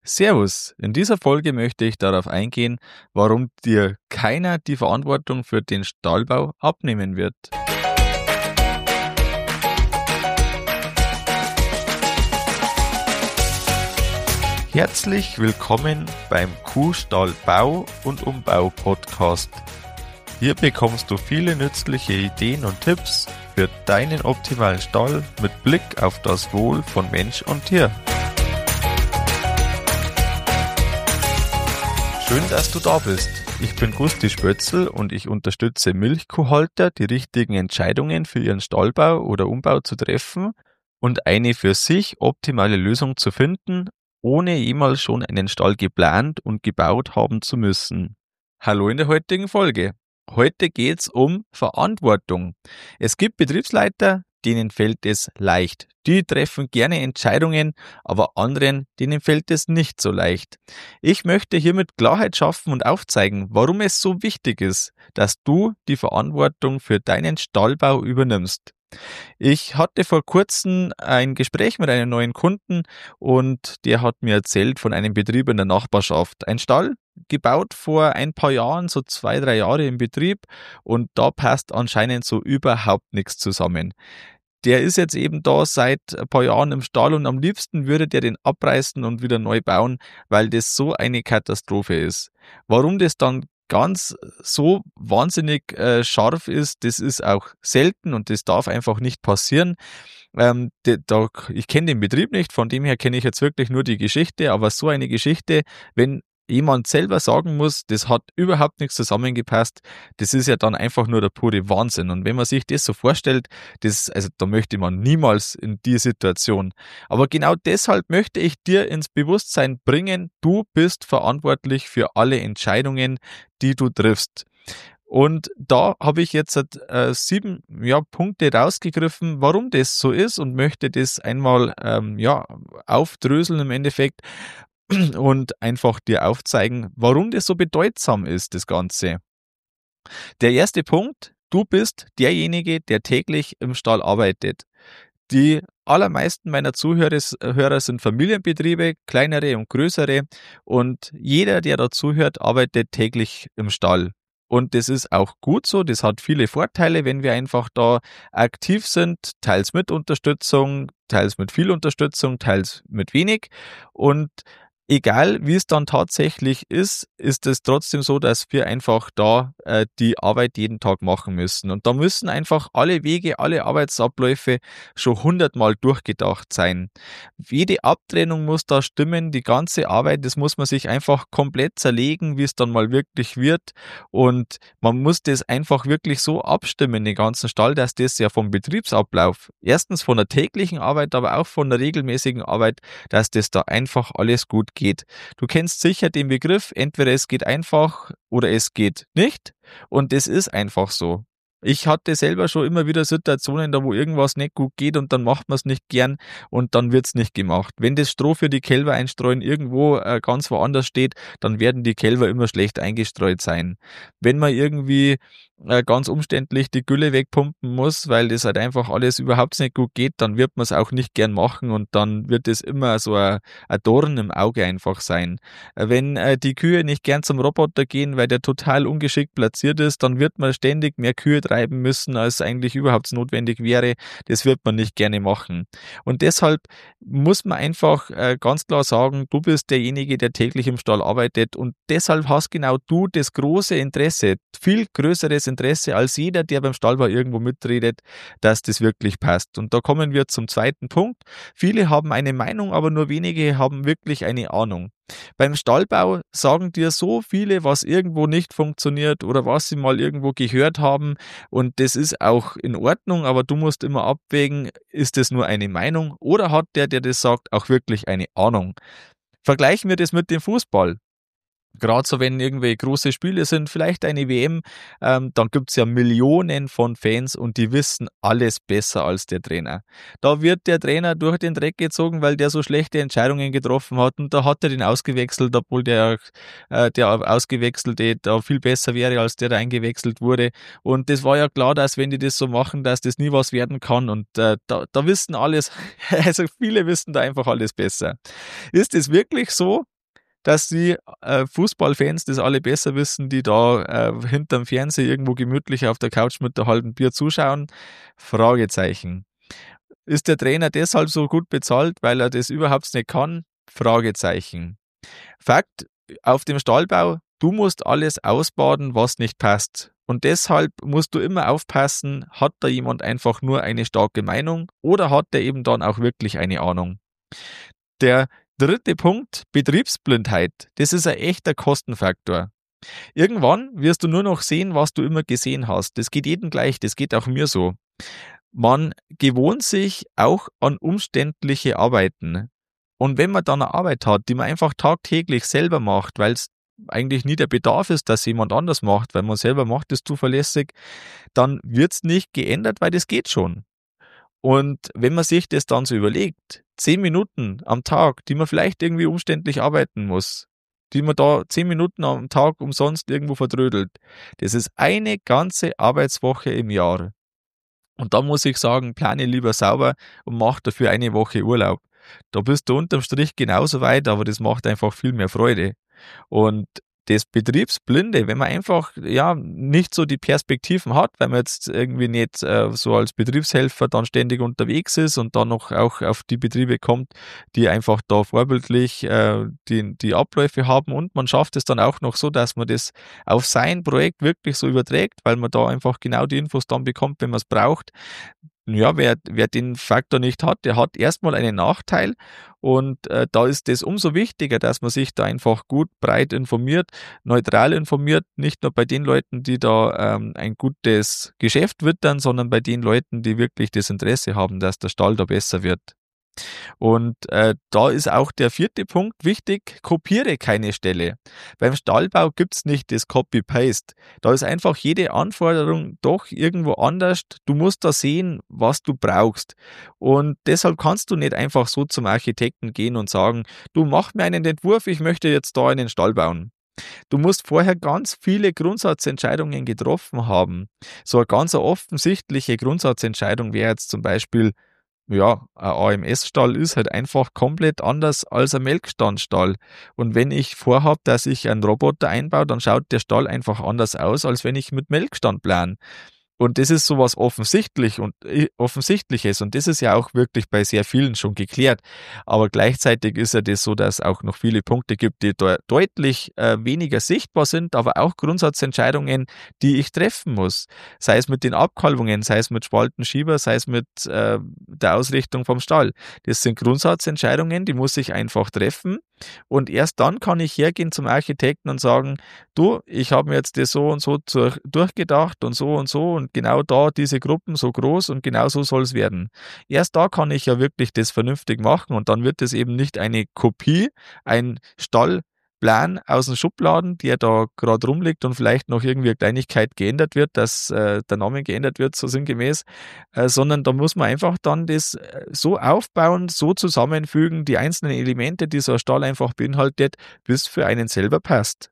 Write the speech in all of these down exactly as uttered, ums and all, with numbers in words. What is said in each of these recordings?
Servus, in dieser Folge möchte ich darauf eingehen, warum dir keiner die Verantwortung für den Stallbau abnehmen wird. Herzlich willkommen beim Kuhstallbau und Umbau Podcast. Hier bekommst du viele nützliche Ideen und Tipps für deinen optimalen Stall mit Blick auf das Wohl von Mensch und Tier. Schön, dass du da bist. Ich bin Gusti Spötzl und ich unterstütze Milchkuhhalter, die richtigen Entscheidungen für ihren Stallbau oder Umbau zu treffen und eine für sich optimale Lösung zu finden, ohne jemals schon einen Stall geplant und gebaut haben zu müssen. Hallo in der heutigen Folge. Heute geht's um Verantwortung. Es gibt Betriebsleiter, denen fällt es leicht. Die treffen gerne Entscheidungen, aber anderen, denen fällt es nicht so leicht. Ich möchte hiermit Klarheit schaffen und aufzeigen, warum es so wichtig ist, dass du die Verantwortung für deinen Stallbau übernimmst. Ich hatte vor kurzem ein Gespräch mit einem neuen Kunden und der hat mir erzählt von einem Betrieb in der Nachbarschaft. Ein Stall, gebaut vor ein paar Jahren, so zwei, drei Jahre im Betrieb, und da passt anscheinend so überhaupt nichts zusammen. Der ist jetzt eben da seit ein paar Jahren im Stall und am liebsten würde der den abreißen und wieder neu bauen, weil das so eine Katastrophe ist. Warum das dann ganz so wahnsinnig äh, scharf ist, das ist auch selten und das darf einfach nicht passieren. Ähm, de, da, ich kenne den Betrieb nicht, von dem her kenne ich jetzt wirklich nur die Geschichte, aber so eine Geschichte, wenn jemand selber sagen muss, das hat überhaupt nichts zusammengepasst, das ist ja dann einfach nur der pure Wahnsinn. Und wenn man sich das so vorstellt, das, also da möchte man niemals in die Situation. Aber genau deshalb möchte ich dir ins Bewusstsein bringen, du bist verantwortlich für alle Entscheidungen, die du triffst. Und da habe ich jetzt äh, sieben ja, Punkte rausgegriffen, warum das so ist und möchte das einmal ähm, ja, aufdröseln im Endeffekt und einfach dir aufzeigen, warum das so bedeutsam ist, das Ganze. Der erste Punkt, du bist derjenige, der täglich im Stall arbeitet. Die allermeisten meiner Zuhörer Hörer sind Familienbetriebe, kleinere und größere, und jeder, der da zuhört, arbeitet täglich im Stall. Und das ist auch gut so, das hat viele Vorteile, wenn wir einfach da aktiv sind, teils mit Unterstützung, teils mit viel Unterstützung, teils mit wenig. Und egal, wie es dann tatsächlich ist, ist es trotzdem so, dass wir einfach da äh, die Arbeit jeden Tag machen müssen. Und da müssen einfach alle Wege, alle Arbeitsabläufe schon hundertmal durchgedacht sein. Jede Abtrennung muss da stimmen, die ganze Arbeit, das muss man sich einfach komplett zerlegen, wie es dann mal wirklich wird. Und man muss das einfach wirklich so abstimmen, den ganzen Stall, dass das ja vom Betriebsablauf, erstens von der täglichen Arbeit, aber auch von der regelmäßigen Arbeit, dass das da einfach alles gut geht. Geht. Du kennst sicher den Begriff, entweder es geht einfach oder es geht nicht, und das ist einfach so. Ich hatte selber schon immer wieder Situationen, da wo irgendwas nicht gut geht und dann macht man es nicht gern und dann wird's nicht gemacht. Wenn das Stroh für die Kälber einstreuen irgendwo äh, ganz woanders steht, dann werden die Kälber immer schlecht eingestreut sein. Wenn man irgendwie äh, ganz umständlich die Gülle wegpumpen muss, weil das halt einfach alles überhaupt nicht gut geht, dann wird man es auch nicht gern machen und dann wird es immer so ein, ein Dorn im Auge einfach sein. Äh, wenn äh, die Kühe nicht gern zum Roboter gehen, weil der total ungeschickt platziert ist, dann wird man ständig mehr Kühe treiben müssen, als eigentlich überhaupt notwendig wäre. Das wird man nicht gerne machen. Und deshalb muss man einfach äh, ganz klar sagen, du bist derjenige, der täglich im Stall arbeitet, und deshalb hast genau du das große Interesse, viel größeres Interesse als jeder, der beim Stallbau irgendwo mitredet, dass das wirklich passt. Und da kommen wir zum zweiten Punkt. Viele haben eine Meinung, aber nur wenige haben wirklich eine Ahnung. Beim Stallbau sagen dir so viele, was irgendwo nicht funktioniert oder was sie mal irgendwo gehört haben, und das ist auch in Ordnung, aber du musst immer abwägen, ist das nur eine Meinung oder hat der, der das sagt, auch wirklich eine Ahnung. Vergleichen wir das mit dem Fußball. Gerade so, wenn irgendwelche große Spiele sind, vielleicht eine W M, ähm, dann gibt's ja Millionen von Fans und die wissen alles besser als der Trainer. Da wird der Trainer durch den Dreck gezogen, weil der so schlechte Entscheidungen getroffen hat, und da hat er den ausgewechselt, obwohl der, äh, der Ausgewechselte da viel besser wäre, als der da eingewechselt wurde. Und das war ja klar, dass wenn die das so machen, dass das nie was werden kann, und äh, da, da wissen alles, also viele wissen da einfach alles besser. Ist es wirklich so? dass die äh, Fußballfans das alle besser wissen, die da äh, hinterm Fernseher irgendwo gemütlich auf der Couch mit der halben Bier zuschauen? Fragezeichen. Ist der Trainer deshalb so gut bezahlt, weil er das überhaupt nicht kann? Fragezeichen. Fakt, auf dem Stallbau, du musst alles ausbaden, was nicht passt. Und deshalb musst du immer aufpassen, hat da jemand einfach nur eine starke Meinung oder hat der eben dann auch wirklich eine Ahnung? Der dritte Punkt, Betriebsblindheit. Das ist ein echter Kostenfaktor. Irgendwann wirst du nur noch sehen, was du immer gesehen hast. Das geht jedem gleich, das geht auch mir so. Man gewohnt sich auch an umständliche Arbeiten. Und wenn man dann eine Arbeit hat, die man einfach tagtäglich selber macht, weil es eigentlich nie der Bedarf ist, dass jemand anders macht, weil man selber macht es zuverlässig, dann wird es nicht geändert, weil das geht schon. Und wenn man sich das dann so überlegt, zehn Minuten am Tag, die man vielleicht irgendwie umständlich arbeiten muss, die man da zehn Minuten am Tag umsonst irgendwo verdrödelt, das ist eine ganze Arbeitswoche im Jahr. Und da muss ich sagen, plane lieber sauber und mach dafür eine Woche Urlaub. Da bist du unterm Strich genauso weit, aber das macht einfach viel mehr Freude. Und das Betriebsblinde, wenn man einfach ja nicht so die Perspektiven hat, weil man jetzt irgendwie nicht äh, so als Betriebshelfer dann ständig unterwegs ist und dann noch auch auf die Betriebe kommt, die einfach da vorbildlich äh, die, die Abläufe haben, und man schafft es dann auch noch so, dass man das auf sein Projekt wirklich so überträgt, weil man da einfach genau die Infos dann bekommt, wenn man es braucht. Ja, wer, wer den Faktor nicht hat, der hat erstmal einen Nachteil, und äh, da ist es umso wichtiger, dass man sich da einfach gut breit informiert, neutral informiert, nicht nur bei den Leuten, die da ähm, ein gutes Geschäft wittern, sondern bei den Leuten, die wirklich das Interesse haben, dass der Stall da besser wird. Und äh, da ist auch der vierte Punkt wichtig: kopiere keine Stelle. Beim Stallbau gibt's nicht das Copy-Paste. Da ist einfach jede Anforderung doch irgendwo anders. Du musst da sehen, was du brauchst. Und deshalb kannst du nicht einfach so zum Architekten gehen und sagen, du mach mir einen Entwurf, ich möchte jetzt da einen Stall bauen. Du musst vorher ganz viele Grundsatzentscheidungen getroffen haben. So eine ganz offensichtliche Grundsatzentscheidung wäre jetzt zum Beispiel, ja, ein A M S-Stall ist halt einfach komplett anders als ein Melkstandstall. Und wenn ich vorhabe, dass ich einen Roboter einbaue, dann schaut der Stall einfach anders aus, als wenn ich mit Melkstand plane. Und das ist sowas offensichtlich und äh, Offensichtliches, und das ist ja auch wirklich bei sehr vielen schon geklärt. Aber gleichzeitig ist ja das so, dass es auch noch viele Punkte gibt, die de- deutlich äh, weniger sichtbar sind, aber auch Grundsatzentscheidungen, die ich treffen muss. Sei es mit den Abkalbungen, sei es mit Spaltenschieber, sei es mit äh, der Ausrichtung vom Stall. Das sind Grundsatzentscheidungen, die muss ich einfach treffen. Und erst dann kann ich hergehen zum Architekten und sagen, du, ich habe mir jetzt das so und so zur, durchgedacht und so und so und genau da diese Gruppen so groß und genau so soll es werden. Erst da kann ich ja wirklich das vernünftig machen, und dann wird es eben nicht eine Kopie, ein Stallplan aus den Schubladen, der da gerade rumliegt und vielleicht noch irgendwie eine Kleinigkeit geändert wird, dass äh, der Name geändert wird, so sinngemäß, äh, sondern da muss man einfach dann das äh, so aufbauen, so zusammenfügen, die einzelnen Elemente, die so ein Stall einfach beinhaltet, bis für einen selber passt.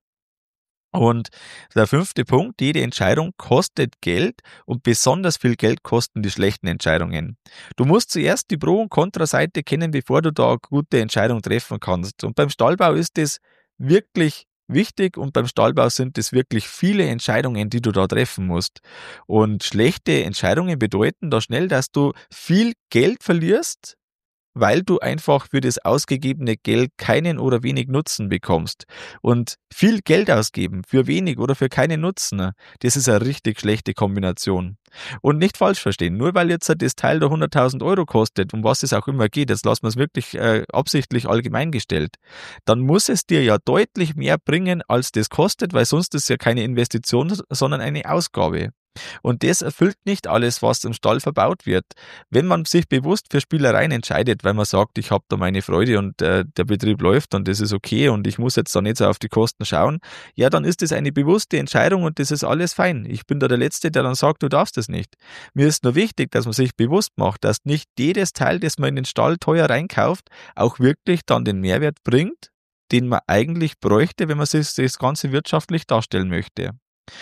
Und der fünfte Punkt: jede Entscheidung kostet Geld, und besonders viel Geld kosten die schlechten Entscheidungen. Du musst zuerst die Pro- und Kontraseite kennen, bevor du da eine gute Entscheidung treffen kannst. Und beim Stallbau ist das wirklich wichtig, und beim Stallbau sind es wirklich viele Entscheidungen, die du da treffen musst. Und schlechte Entscheidungen bedeuten da schnell, dass du viel Geld verlierst, weil du einfach für das ausgegebene Geld keinen oder wenig Nutzen bekommst. Und viel Geld ausgeben für wenig oder für keinen Nutzen, das ist eine richtig schlechte Kombination. Und nicht falsch verstehen, nur weil jetzt das Teil da hunderttausend Euro kostet, um was es auch immer geht, jetzt lassen wir es wirklich äh, absichtlich allgemein gestellt, dann muss es dir ja deutlich mehr bringen, als das kostet, weil sonst ist es ja keine Investition, sondern eine Ausgabe. Und das erfüllt nicht alles, was im Stall verbaut wird. Wenn man sich bewusst für Spielereien entscheidet, weil man sagt, ich habe da meine Freude und äh, der Betrieb läuft und das ist okay und ich muss jetzt da nicht so auf die Kosten schauen, ja, dann ist das eine bewusste Entscheidung und das ist alles fein. Ich bin da der Letzte, der dann sagt, du darfst das nicht. Mir ist nur wichtig, dass man sich bewusst macht, dass nicht jedes Teil, das man in den Stall teuer reinkauft, auch wirklich dann den Mehrwert bringt, den man eigentlich bräuchte, wenn man sich das Ganze wirtschaftlich darstellen möchte.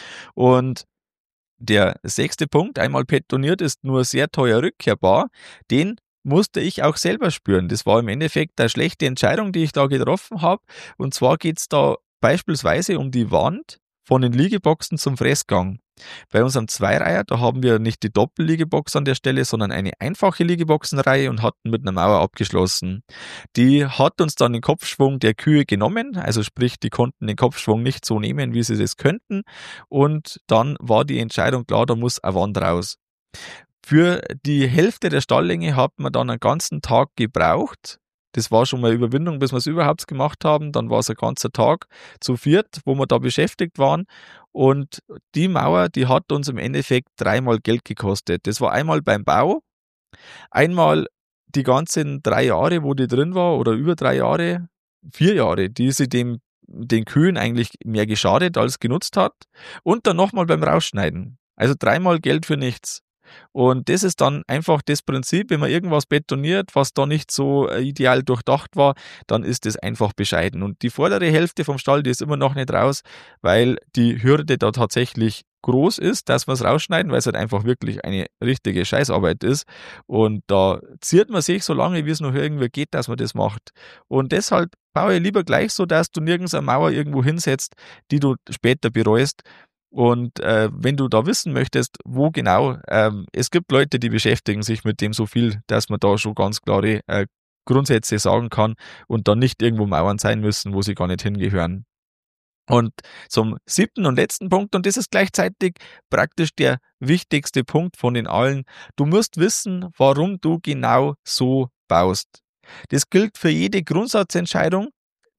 Und der sechste Punkt: einmal betoniert ist nur sehr teuer rückkehrbar. Den musste ich auch selber spüren. Das war im Endeffekt eine schlechte Entscheidung, die ich da getroffen habe. Und zwar geht es da beispielsweise um die Wand von den Liegeboxen zum Fressgang. Bei unserem Zweireiher, da haben wir nicht die Doppelliegebox an der Stelle, sondern eine einfache Liegeboxenreihe und hatten mit einer Mauer abgeschlossen. Die hat uns dann den Kopfschwung der Kühe genommen, also sprich, die konnten den Kopfschwung nicht so nehmen, wie sie das könnten. Und dann war die Entscheidung klar, da muss eine Wand raus. Für die Hälfte der Stalllänge hat man dann einen ganzen Tag gebraucht. Das war schon mal Überwindung, bis wir es überhaupt gemacht haben. Dann war es ein ganzer Tag zu viert, wo wir da beschäftigt waren. Und die Mauer, die hat uns im Endeffekt dreimal Geld gekostet. Das war einmal beim Bau, einmal die ganzen drei Jahre, wo die drin war, oder über drei Jahre, vier Jahre, die sie dem, den Kühen eigentlich mehr geschadet als genutzt hat. Und dann nochmal beim Rausschneiden. Also dreimal Geld für nichts. Und das ist dann einfach das Prinzip, wenn man irgendwas betoniert, was da nicht so ideal durchdacht war, dann ist das einfach bescheiden. Und die vordere Hälfte vom Stall, die ist immer noch nicht raus, weil die Hürde da tatsächlich groß ist, dass wir es rausschneiden, weil es halt einfach wirklich eine richtige Scheißarbeit ist. Und da ziert man sich so lange, wie es noch irgendwie geht, dass man das macht. Und deshalb baue ich lieber gleich so, dass du nirgends eine Mauer irgendwo hinsetzt, die du später bereust. Und äh, wenn du da wissen möchtest, wo genau, ähm, es gibt Leute, die beschäftigen sich mit dem so viel, dass man da schon ganz klare äh, Grundsätze sagen kann und dann nicht irgendwo Mauern sein müssen, wo sie gar nicht hingehören. Und zum siebten und letzten Punkt, und das ist gleichzeitig praktisch der wichtigste Punkt von den allen, du musst wissen, warum du genau so baust. Das gilt für jede Grundsatzentscheidung,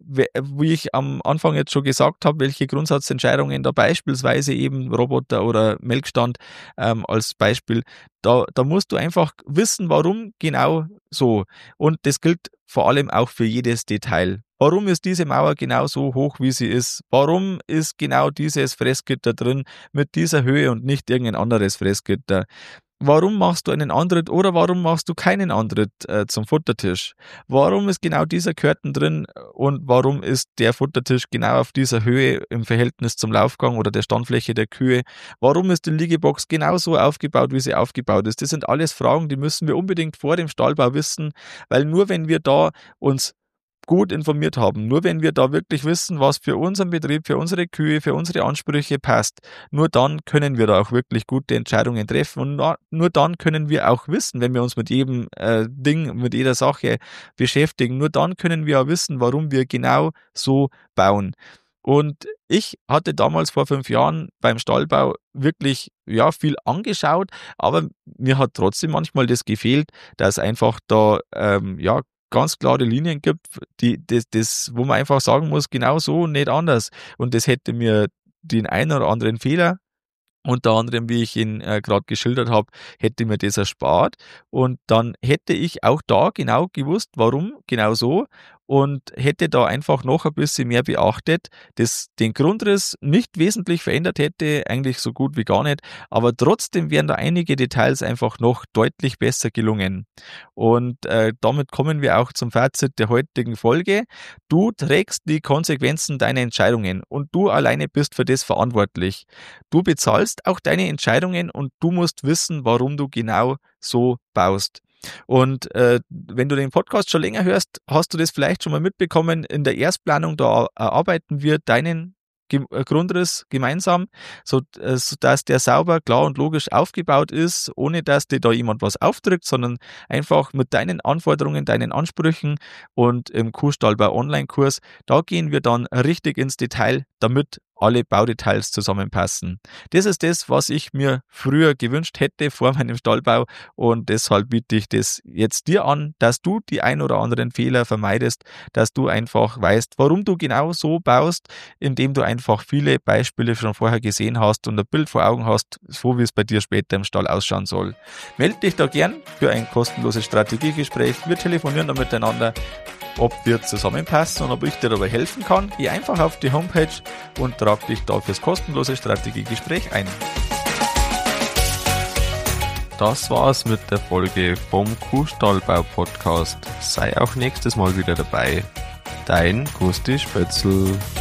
wie ich am Anfang jetzt schon gesagt habe, welche Grundsatzentscheidungen da beispielsweise eben Roboter oder Melkstand ähm, als Beispiel, da, da musst du einfach wissen, warum genau so. Und das gilt vor allem auch für jedes Detail. Warum ist diese Mauer genau so hoch, wie sie ist? Warum ist genau dieses Fressgitter drin mit dieser Höhe und nicht irgendein anderes Fressgitter? Warum machst du einen Antritt oder warum machst du keinen Antritt äh, zum Futtertisch? Warum ist genau dieser Curtain drin und warum ist der Futtertisch genau auf dieser Höhe im Verhältnis zum Laufgang oder der Standfläche der Kühe? Warum ist die Liegebox genau so aufgebaut, wie sie aufgebaut ist? Das sind alles Fragen, die müssen wir unbedingt vor dem Stallbau wissen, weil nur wenn wir da uns gut informiert haben. Nur wenn wir da wirklich wissen, was für unseren Betrieb, für unsere Kühe, für unsere Ansprüche passt, nur dann können wir da auch wirklich gute Entscheidungen treffen und nur, nur dann können wir auch wissen, wenn wir uns mit jedem äh, Ding, mit jeder Sache beschäftigen, nur dann können wir auch wissen, warum wir genau so bauen. Und ich hatte damals vor fünf Jahren beim Stallbau wirklich ja viel angeschaut, aber mir hat trotzdem manchmal das gefehlt, dass einfach da ähm, ja ganz klare Linien gibt, die, das, das, wo man einfach sagen muss, genau so, nicht anders. Und das hätte mir den einen oder anderen Fehler, unter anderem, wie ich ihn äh, gerade geschildert habe, hätte mir das erspart. Und dann hätte ich auch da genau gewusst, warum genau so. Und hätte da einfach noch ein bisschen mehr beachtet, das den Grundriss nicht wesentlich verändert hätte, eigentlich so gut wie gar nicht, aber trotzdem wären da einige Details einfach noch deutlich besser gelungen. Und äh, damit kommen wir auch zum Fazit der heutigen Folge. Du trägst die Konsequenzen deiner Entscheidungen und du alleine bist für das verantwortlich. Du bezahlst auch deine Entscheidungen und du musst wissen, warum du genau so baust. Und äh, wenn du den Podcast schon länger hörst, hast du das vielleicht schon mal mitbekommen. In der Erstplanung, da erarbeiten wir deinen Ge- Grundriss gemeinsam, so, äh, so dass der sauber, klar und logisch aufgebaut ist, ohne dass dir da jemand was aufdrückt, sondern einfach mit deinen Anforderungen, deinen Ansprüchen. Und im Kuhstallbau Online-Kurs, da gehen wir dann richtig ins Detail, damit alle Baudetails zusammenpassen. Das ist das, was ich mir früher gewünscht hätte vor meinem Stallbau und deshalb biete ich das jetzt dir an, dass du die ein oder anderen Fehler vermeidest, dass du einfach weißt, warum du genau so baust, indem du einfach viele Beispiele schon vorher gesehen hast und ein Bild vor Augen hast, so wie es bei dir später im Stall ausschauen soll. Melde dich da gern für ein kostenloses Strategiegespräch. Wir telefonieren da miteinander, ob wir zusammenpassen und ob ich dir dabei helfen kann. Geh einfach auf die Homepage und trag dich da fürs kostenlose Strategiegespräch ein. Das war's mit der Folge vom Kuhstallbau-Podcast. Sei auch nächstes Mal wieder dabei. Dein Gusti Spötzl.